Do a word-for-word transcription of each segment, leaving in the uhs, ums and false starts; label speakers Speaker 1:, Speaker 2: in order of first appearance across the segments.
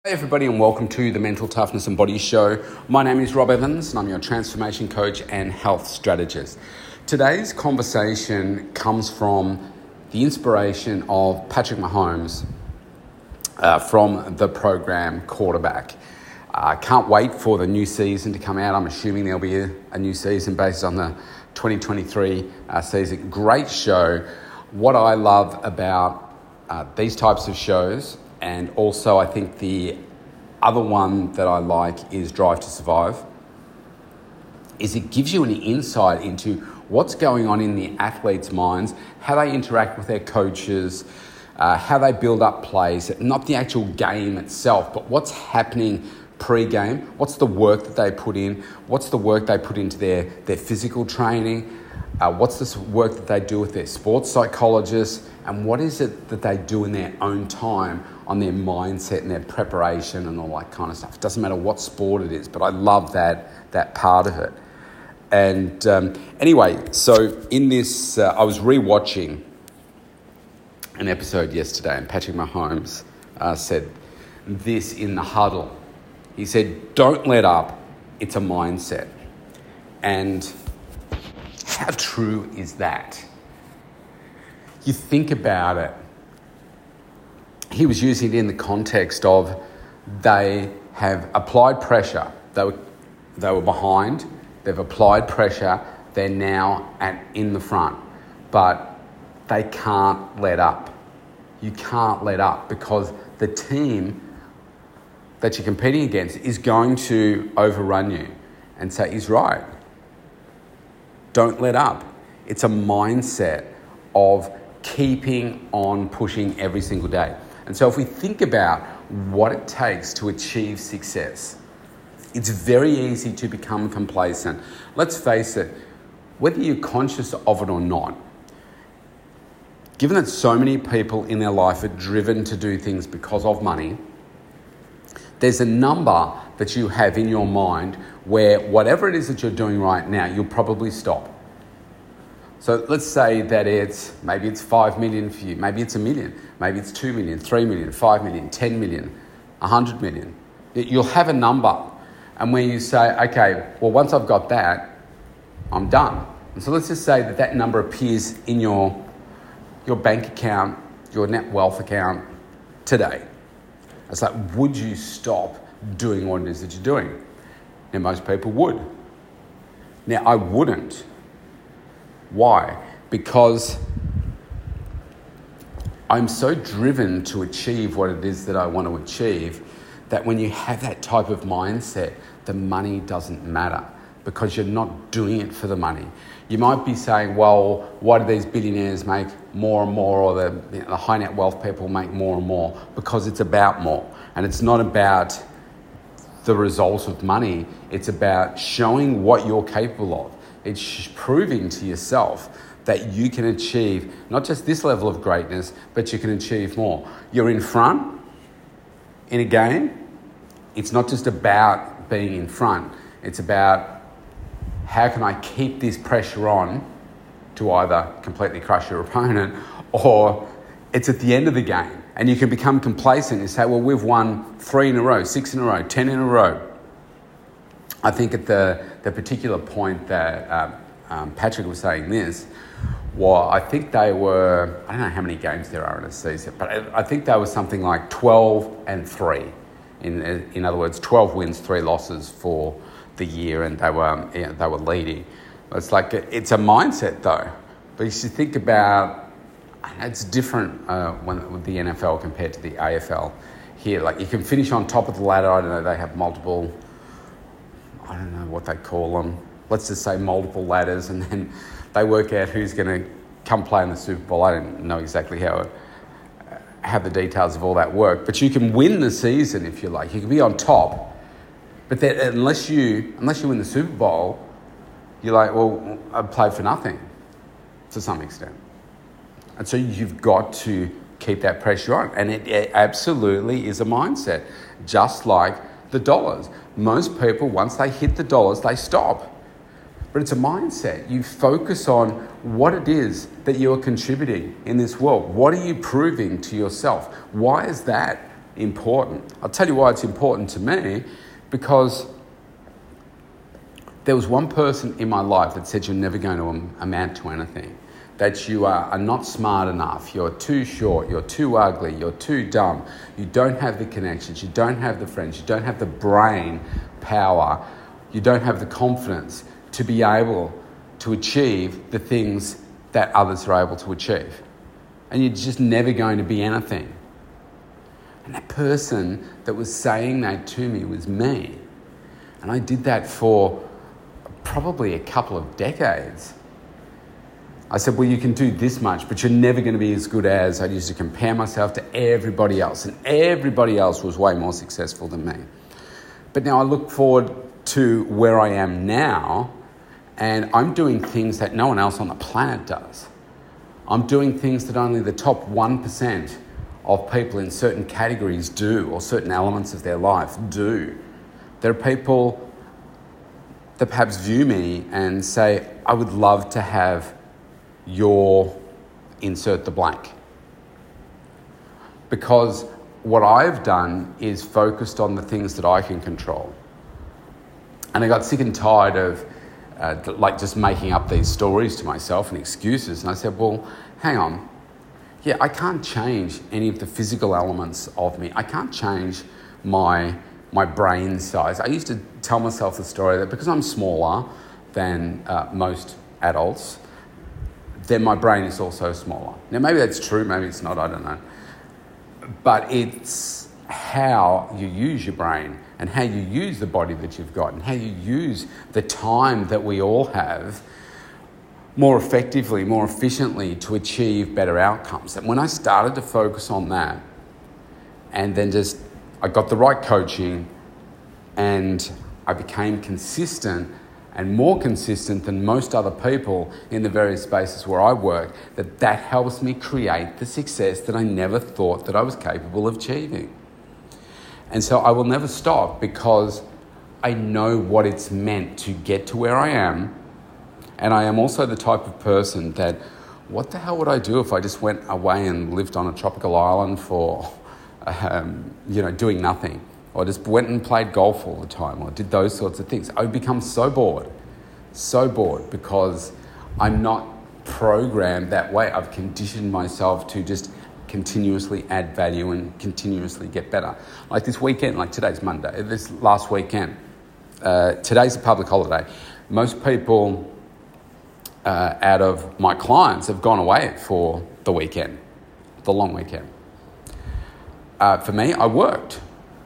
Speaker 1: Hey everybody, and welcome to the Mental Toughness and Body Show. My name is Rob Evans and I'm your transformation coach and health strategist. Today's conversation comes from the inspiration of Patrick Mahomes uh, from the program Quarterback. I uh, can't wait for the new season to come out. I'm assuming there'll be a, a new season based on the twenty twenty-three uh, season. Great show. What I love about uh, these types of shows, and also I think the other one that I like is Drive to Survive, is it gives you an insight into what's going on in the athletes' minds, how they interact with their coaches, uh, how they build up plays, not the actual game itself, but what's happening pre-game, what's the work that they put in, what's the work they put into their, their physical training, uh, what's the work that they do with their sports psychologists, and what is it that they do in their own time on their mindset and their preparation and all that kind of stuff. It doesn't matter what sport it is, but I love that that part of it. And um, anyway, so in this, uh, I was rewatching an episode yesterday, and Patrick Mahomes uh, said this in the huddle. He said, "Don't let up, it's a mindset." And how true is that? You think about it. He was using it in the context of they have applied pressure. They were, they were behind. They've applied pressure. They're now at in the front. But they can't let up. You can't let up because the team that you're competing against is going to overrun you. And so he's right. Don't let up. It's a mindset of keeping on pushing every single day. And so if we think about what it takes to achieve success, it's very easy to become complacent. Let's face it, whether you're conscious of it or not, given that so many people in their life are driven to do things because of money, there's a number that you have in your mind where whatever it is that you're doing right now, you'll probably stop. So let's say that it's, maybe it's five million for you, maybe it's a million, maybe it's two million, three million, five million, ten million, a hundred million. You'll have a number. And when you say, okay, well, once I've got that, I'm done. And so let's just say that that number appears in your, your bank account, your net wealth account today. It's like, would you stop doing what it is that you're doing? Now, most people would. Now, I wouldn't. Why? Because I'm so driven to achieve what it is that I want to achieve that when you have that type of mindset, the money doesn't matter because you're not doing it for the money. You might be saying, well, why do these billionaires make more and more, or the, you know, the high net wealth people make more and more? Because it's about more. And it's not about the result of money. It's about showing what you're capable of. It's proving to yourself that you can achieve not just this level of greatness, but you can achieve more. You're in front in a game. It's not just about being in front. It's about how can I keep this pressure on to either completely crush your opponent, or it's at the end of the game and you can become complacent and say, well, we've won three in a row, six in a row, ten in a row. I think at the, the particular point that um, um, Patrick was saying this, well, I think they were, I don't know how many games there are in a season, but I, I think they were something like twelve and three. In in other words, twelve wins, three losses for the year, and they were you know, they were leading. It's like, it's a mindset though. But you should think about, it's different uh, when, with the N F L compared to the A F L here. Like, you can finish on top of the ladder. I don't know, they have multiple, I don't know what they call them. Let's just say multiple ladders, and then they work out who's going to come play in the Super Bowl. I don't know exactly how how the details of all that work, but you can win the season if you like. You can be on top, but that unless you unless you win the Super Bowl, you're like, well, I played for nothing, to some extent. And so you've got to keep that pressure on, and it, it absolutely is a mindset, just like the dollars. Most people, once they hit the dollars, they stop. But it's a mindset. You focus on what it is that you are contributing in this world. What are you proving to yourself? Why is that important? I'll tell you why it's important to me, because there was one person in my life that said you're never going to amount to anything, that you are, are not smart enough, you're too short, you're too ugly, you're too dumb, you don't have the connections, you don't have the friends, you don't have the brain power, you don't have the confidence to be able to achieve the things that others are able to achieve. And you're just never going to be anything. And that person that was saying that to me was me. And I did that for probably a couple of decades. I said, well, you can do this much, but you're never going to be as good as. I used to compare myself to everybody else, and everybody else was way more successful than me. But now I look forward to where I am now, and I'm doing things that no one else on the planet does. I'm doing things that only the top one percent of people in certain categories do, or certain elements of their life do. There are people that perhaps view me and say, I would love to have your insert the blank. Because what I've done is focused on the things that I can control. And I got sick and tired of uh, like just making up these stories to myself and excuses. And I said, well, hang on. Yeah, I can't change any of the physical elements of me. I can't change my my brain size. I used to tell myself the story that because I'm smaller than uh, most adults, then my brain is also smaller. Now, maybe that's true, maybe it's not, I don't know. But it's how you use your brain and how you use the body that you've got and how you use the time that we all have more effectively, more efficiently to achieve better outcomes. And when I started to focus on that, and then just, I got the right coaching and I became consistent and more consistent than most other people in the various spaces where I work, that that helps me create the success that I never thought that I was capable of achieving. And so I will never stop, because I know what it's meant to get to where I am. And I am also the type of person that, what the hell would I do if I just went away and lived on a tropical island for, um, you know, doing nothing? Or just went and played golf all the time, or did those sorts of things. I would become so bored, so bored, because I'm not programmed that way. I've conditioned myself to just continuously add value and continuously get better. Like this weekend, like today's Monday, this last weekend, uh, today's a public holiday. Most people uh, out of my clients have gone away for the weekend, the long weekend. Uh, for me, I worked.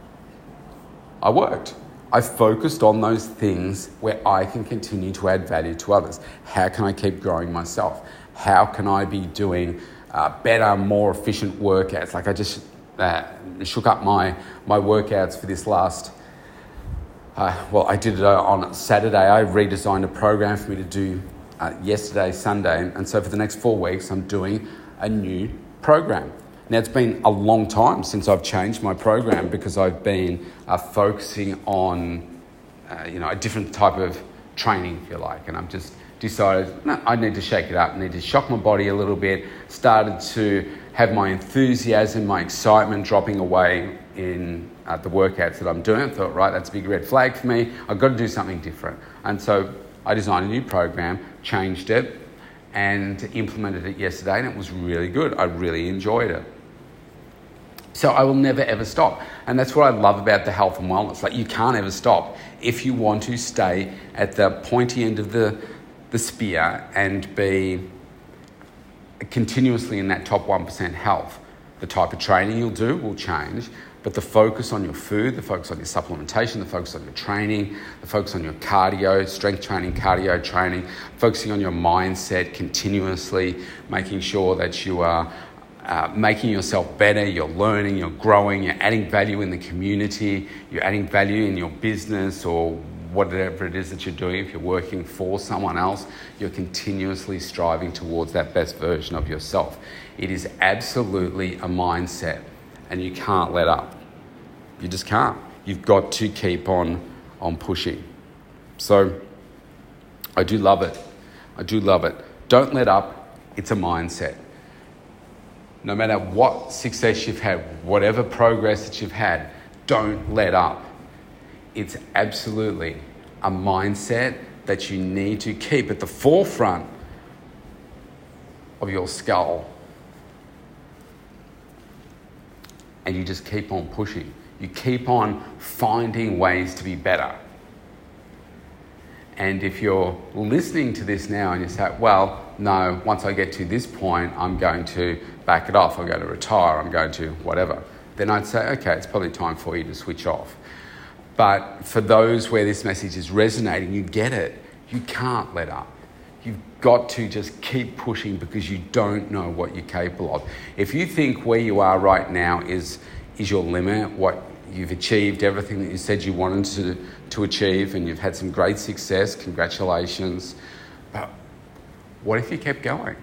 Speaker 1: I worked. I focused on those things where I can continue to add value to others. How can I keep growing myself? How can I be doing uh, better, more efficient workouts? Like I just uh, shook up my, my workouts for this last, uh, well, I did it on Saturday. I redesigned a program for me to do uh, yesterday, Sunday. And so for the next four weeks, I'm doing a new program. Now, it's been a long time since I've changed my program, because I've been uh, focusing on, uh, you know, a different type of training, if you like. And I've just decided, no, I need to shake it up. I need to shock my body a little bit. Started to have my enthusiasm, my excitement dropping away in uh, the workouts that I'm doing. I thought, right, that's a big red flag for me. I've got to do something different. And so I designed a new program, changed it, and implemented it yesterday, and it was really good. I really enjoyed it. So I will never ever stop. And that's what I love about the health and wellness. Like, you can't ever stop if you want to stay at the pointy end of the, the spear and be continuously in that top one percent health. The type of training you'll do will change, but the focus on your food, the focus on your supplementation, the focus on your training, the focus on your cardio, strength training, cardio training, focusing on your mindset continuously, making sure that you are uh, making yourself better, you're learning, you're growing, you're adding value in the community, you're adding value in your business or whatever it is that you're doing. If you're working for someone else, you're continuously striving towards that best version of yourself. It is absolutely a mindset, and you can't let up. You just can't. You've got to keep on, on pushing. So I do love it. I do love it. Don't let up. It's a mindset. no matter what success you've had, whatever progress that you've had, don't let up. It's absolutely a mindset that you need to keep at the forefront of your skull. And you just keep on pushing. You keep on finding ways to be better. And if you're listening to this now and you say, well, no, once I get to this point, I'm going to back it off. I'm going to retire. I'm going to whatever. Then I'd say, okay, it's probably time for you to switch off. But for those where this message is resonating, you get it. You can't let up. You've got to just keep pushing because you don't know what you're capable of. If you think where you are right now is, is your limit, what you've achieved, everything that you said you wanted to, to achieve, and you've had some great success, congratulations. But what if you kept going?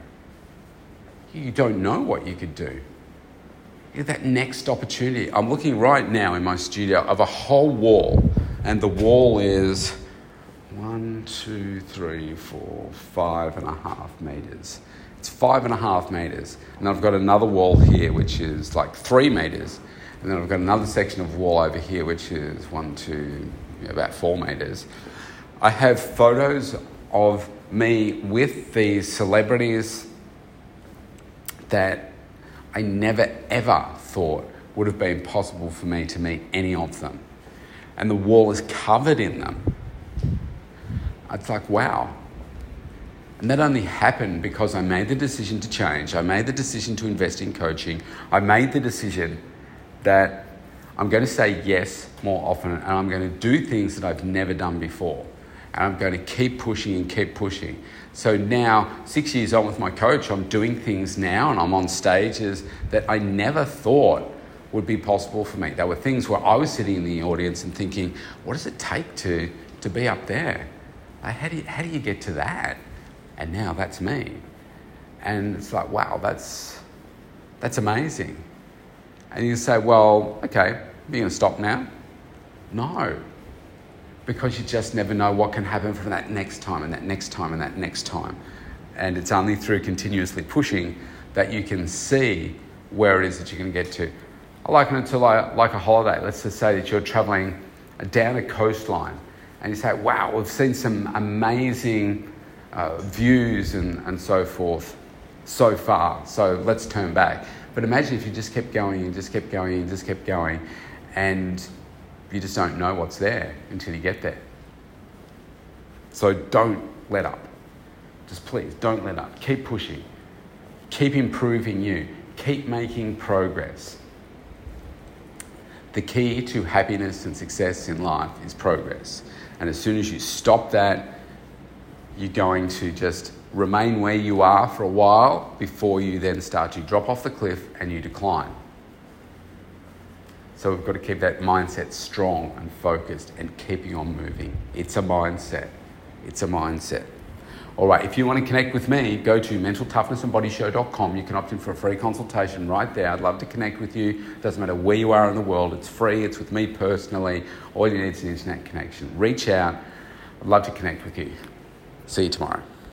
Speaker 1: You don't know what you could do. You that next opportunity. I'm looking right now in my studio of a whole wall, and the wall is one, two, three, four, five and a half meters. It's five and a half meters. And I've got another wall here, which is like three meters. And then I've got another section of wall over here, which is one, two, about four meters. I have photos of me with these celebrities that I never ever thought would have been possible for me to meet any of them. And the wall is covered in them. It's like, wow. And that only happened because I made the decision to change. I made the decision to invest in coaching. I made the decision that I'm going to say yes more often, and I'm going to do things that I've never done before. And I'm going to keep pushing and keep pushing. So now, six years on with my coach, I'm doing things now and I'm on stages that I never thought would be possible for me. There were things where I was sitting in the audience and thinking, what does it take to, to be up there? Like, how do you, how do you get to that? And now that's me. And it's like, wow, that's, that's amazing. And you say, well, okay, are you going to stop now? No. Because you just never know what can happen from that next time and that next time and that next time. And it's only through continuously pushing that you can see where it is that you're going to get to. I liken it to like, like a holiday. Let's just say that you're traveling down a coastline and you say, wow, we've seen some amazing uh, views and, and so forth so far. So let's turn back. But imagine if you just kept going and just kept going and just kept going, and you just don't know what's there until you get there. So don't let up. Just please, don't let up. Keep pushing. Keep improving you. Keep making progress. The key to happiness and success in life is progress. And as soon as you stop that, you're going to just remain where you are for a while before you then start to drop off the cliff and you decline. So we've got to keep that mindset strong and focused and keeping on moving. It's a mindset. It's a mindset. All right, if you want to connect with me, go to mental toughness and body show dot com. You can opt in for a free consultation right there. I'd love to connect with you. Doesn't matter where you are in the world. It's free. It's with me personally. All you need is an internet connection. Reach out. I'd love to connect with you. See you tomorrow.